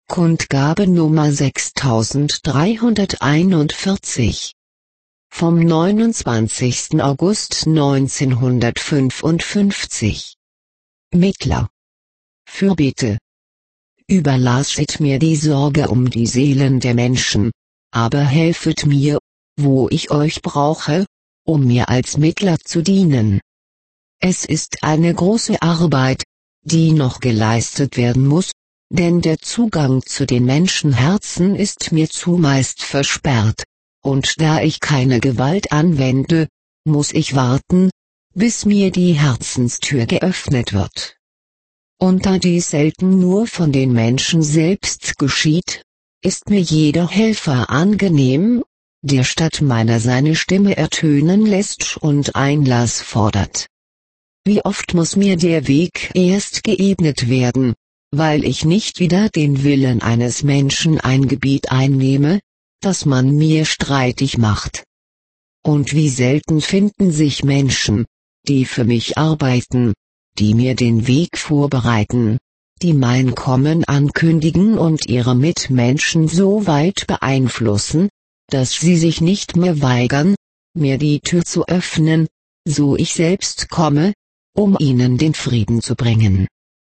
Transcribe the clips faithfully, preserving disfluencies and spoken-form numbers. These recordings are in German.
Kundgabe Nummer sechstausenddreihunderteinundvierzig. Vom neunundzwanzigsten August neunzehnhundertfünfundfünfzig. Mittler. Fürbitte. Überlasset mir die Sorge um die Seelen der Menschen, aber helfet mir, wo ich euch brauche, um mir als Mittler zu dienen. Es ist eine große Arbeit, die noch geleistet werden muss, denn der Zugang zu den Menschenherzen ist mir zumeist versperrt, und da ich keine Gewalt anwende, muss ich warten, bis mir die Herzenstür geöffnet wird. Und da dies selten nur von den Menschen selbst geschieht, ist mir jeder Helfer angenehm, der statt meiner seine Stimme ertönen lässt und Einlass fordert. Wie oft muss mir der Weg erst geebnet werden, weil ich nicht wieder den Willen eines Menschen ein Gebiet einnehme, das man mir streitig macht. Und wie selten finden sich Menschen, die für mich arbeiten, die mir den Weg vorbereiten, die mein Kommen ankündigen und ihre Mitmenschen so weit beeinflussen, dass sie sich nicht mehr weigern, mir die Tür zu öffnen, so ich selbst komme, um ihnen den Frieden zu bringen.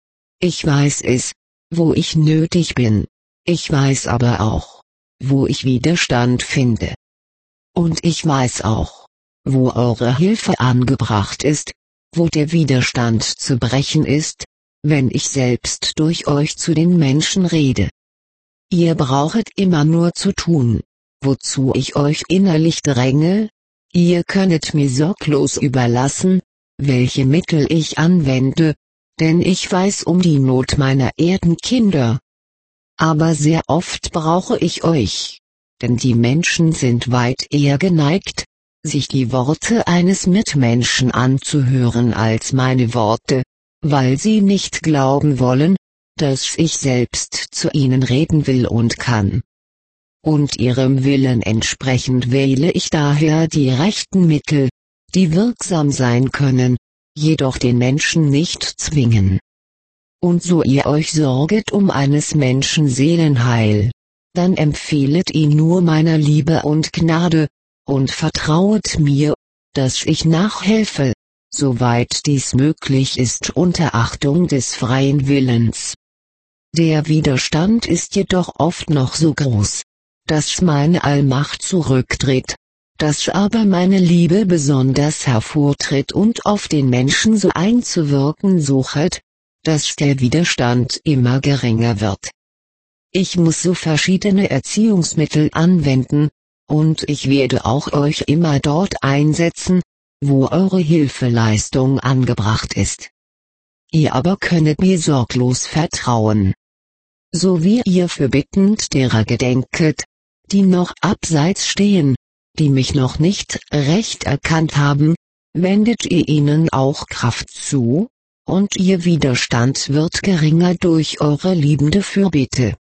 Ich weiß es, wo ich nötig bin, ich weiß aber auch, wo ich Widerstand finde. Und ich weiß auch, wo eure Hilfe angebracht ist, wo der Widerstand zu brechen ist, wenn ich selbst durch euch zu den Menschen rede. Ihr brauchet immer nur zu tun, wozu ich euch innerlich dränge, ihr könnet mir sorglos überlassen, welche Mittel ich anwende, denn ich weiß um die Not meiner Erdenkinder. Aber sehr oft brauche ich euch, denn die Menschen sind weit eher geneigt, sich die Worte eines Mitmenschen anzuhören als meine Worte, weil sie nicht glauben wollen, dass ich selbst zu ihnen reden will und kann. Und ihrem Willen entsprechend wähle ich daher die rechten Mittel, die wirksam sein können, jedoch den Menschen nicht zwingen. Und so ihr euch sorget um eines Menschen Seelenheil, dann empfehlet ihn nur meiner Liebe und Gnade, und vertrauet mir, dass ich nachhelfe, soweit dies möglich ist unter Achtung des freien Willens. Der Widerstand ist jedoch oft noch so groß, dass meine Allmacht zurücktritt, dass aber meine Liebe besonders hervortritt und auf den Menschen so einzuwirken suchet, dass der Widerstand immer geringer wird. Ich muss so verschiedene Erziehungsmittel anwenden, und ich werde auch euch immer dort einsetzen, wo eure Hilfeleistung angebracht ist. Ihr aber könnet mir sorglos vertrauen. So wie ihr fürbittend derer gedenket, die noch abseits stehen, die mich noch nicht recht erkannt haben, wendet ihr ihnen auch Kraft zu, und ihr Widerstand wird geringer durch eure liebende Fürbitte.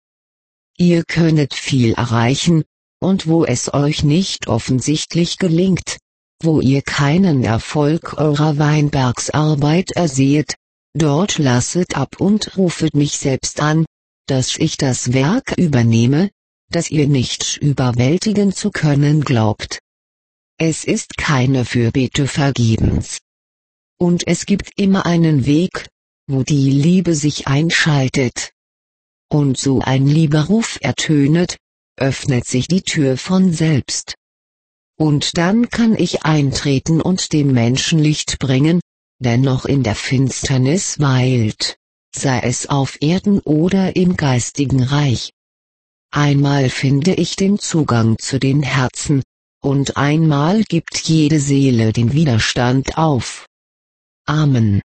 Ihr könnet viel erreichen, und wo es euch nicht offensichtlich gelingt, wo ihr keinen Erfolg eurer Weinbergsarbeit ersehet, dort lasset ab und rufet mich selbst an, dass ich das Werk übernehme, das ihr nicht überwältigen zu können glaubt. Es ist keine Fürbitte vergebens. Und es gibt immer einen Weg, wo die Liebe sich einschaltet. Und so ein lieber Ruf ertönet, öffnet sich die Tür von selbst. Und dann kann ich eintreten und dem Menschen Licht bringen, der noch in der Finsternis weilt, sei es auf Erden oder im geistigen Reich. Einmal finde ich den Zugang zu den Herzen, und einmal gibt jede Seele den Widerstand auf. Amen.